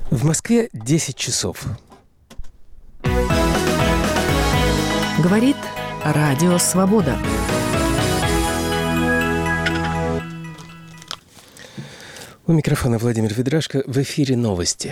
В Москве 10 часов. Говорит Радио Свобода. У микрофона Владимир Ведрашко. В эфире новости.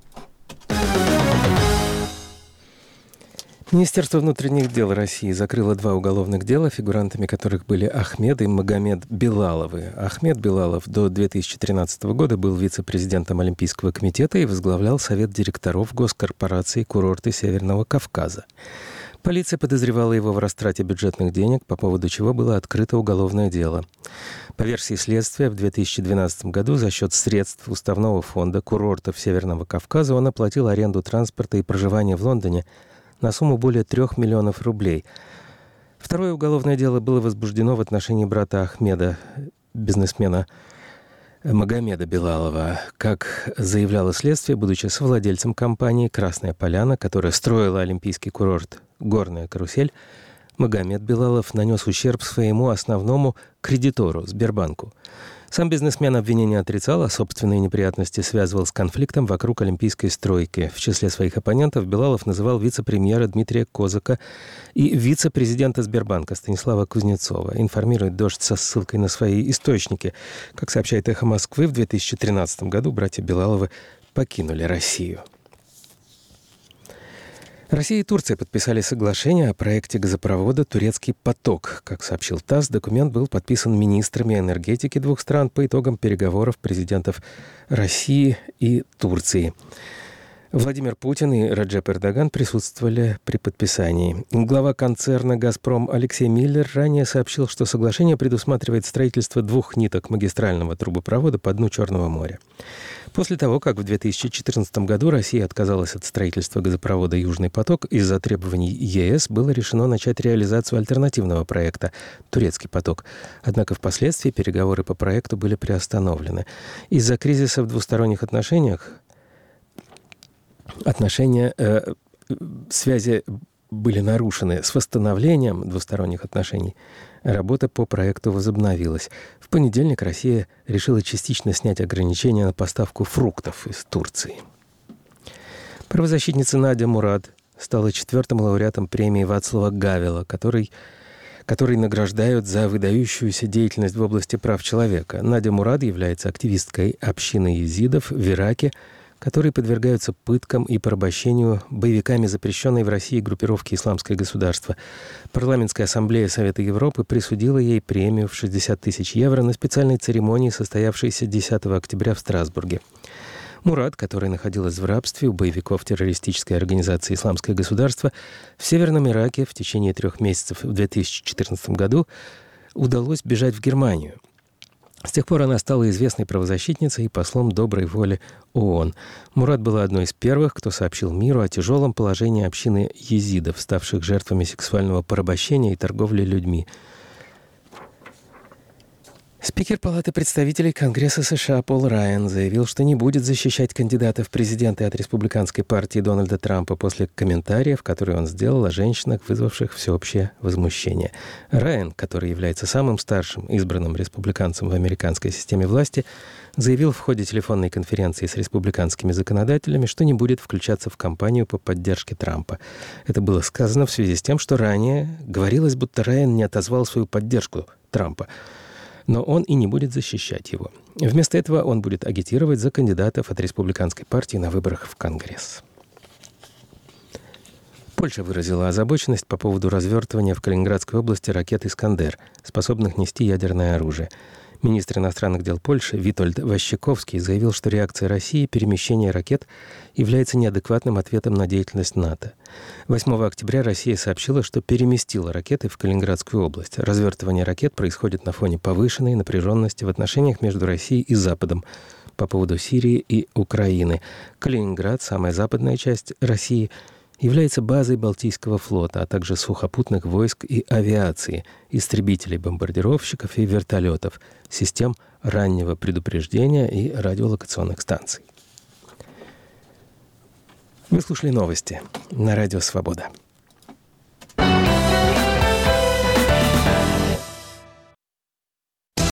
Министерство внутренних дел России закрыло 2 уголовных дела, фигурантами которых были Ахмед и Магомед Белаловы. Ахмед Белалов до 2013 года был вице-президентом Олимпийского комитета и возглавлял Совет директоров госкорпорации «Курорты Северного Кавказа». Полиция подозревала его в растрате бюджетных денег, по поводу чего было открыто уголовное дело. По версии следствия, в 2012 году за счет средств Уставного фонда курортов Северного Кавказа он оплатил аренду транспорта и проживание в Лондоне на сумму более 3 миллионов рублей. Второе уголовное дело было возбуждено в отношении брата Ахмеда, бизнесмена Магомеда Белалова. Как заявляло следствие, будучи совладельцем компании «Красная Поляна», которая строила олимпийский курорт «Горная карусель», Магомед Белалов нанес ущерб своему основному кредитору – Сбербанку. Сам бизнесмен обвинения отрицал, а собственные неприятности связывал с конфликтом вокруг олимпийской стройки. В числе своих оппонентов Белалов называл вице-премьера Дмитрия Козака и вице-президента Сбербанка Станислава Кузнецова. Информирует «Дождь» со ссылкой на свои источники. Как сообщает «Эхо Москвы», в 2013 году братья Белаловы покинули Россию. Россия и Турция подписали соглашение о проекте газопровода «Турецкий поток». Как сообщил ТАСС, документ был подписан министрами энергетики двух стран по итогам переговоров президентов России и Турции. Владимир Путин и Реджеп Эрдоган присутствовали при подписании. Глава концерна «Газпром» Алексей Миллер ранее сообщил, что соглашение предусматривает строительство 2 ниток магистрального трубопровода по дну Черного моря. После того, как в 2014 году Россия отказалась от строительства газопровода «Южный поток», из-за требований ЕС было решено начать реализацию альтернативного проекта «Турецкий поток». Однако впоследствии переговоры по проекту были приостановлены. Из-за кризиса в двусторонних связи были нарушены. С восстановлением двусторонних отношений работа по проекту возобновилась. В понедельник Россия решила частично снять ограничения на поставку фруктов из Турции. Правозащитница Надя Мурад стала 4-м лауреатом премии Вацлава Гавела, который награждают за выдающуюся деятельность в области прав человека. Надя Мурад является активисткой общины езидов в Ираке, которые подвергаются пыткам и порабощению боевиками запрещенной в России группировки «Исламское государство». Парламентская ассамблея Совета Европы присудила ей премию в 60 тысяч евро на специальной церемонии, состоявшейся 10 октября в Страсбурге. Мурад, которая находилась в рабстве у боевиков террористической организации «Исламское государство», в Северном Ираке в течение 3 месяцев в 2014 году удалось бежать в Германию. С тех пор она стала известной правозащитницей и послом доброй воли ООН. Мурад была одной из первых, кто сообщил миру о тяжелом положении общины езидов, ставших жертвами сексуального порабощения и торговли людьми. Спикер Палаты представителей Конгресса США Пол Райан заявил, что не будет защищать кандидата в президенты от республиканской партии Дональда Трампа после комментариев, которые он сделал о женщинах, вызвавших всеобщее возмущение. Райан, который является самым старшим избранным республиканцем в американской системе власти, заявил в ходе телефонной конференции с республиканскими законодателями, что не будет включаться в кампанию по поддержке Трампа. Это было сказано в связи с тем, что ранее говорилось, будто Райан не отозвал свою поддержку Трампа. Но он и не будет защищать его. Вместо этого он будет агитировать за кандидатов от республиканской партии на выборах в Конгресс. Польша выразила озабоченность по поводу развертывания в Калининградской области ракет «Искандер», способных нести ядерное оружие. Министр иностранных дел Польши Витольд Ващиковский заявил, что реакция России перемещение ракет является неадекватным ответом на деятельность НАТО. 8 октября Россия сообщила, что переместила ракеты в Калининградскую область. Развертывание ракет происходит на фоне повышенной напряженности в отношениях между Россией и Западом по поводу Сирии и Украины. Калининград, самая западная часть России, является базой Балтийского флота, а также сухопутных войск и авиации, истребителей, бомбардировщиков и вертолетов, систем раннего предупреждения и радиолокационных станций. Вы слушали новости на Радио Свобода.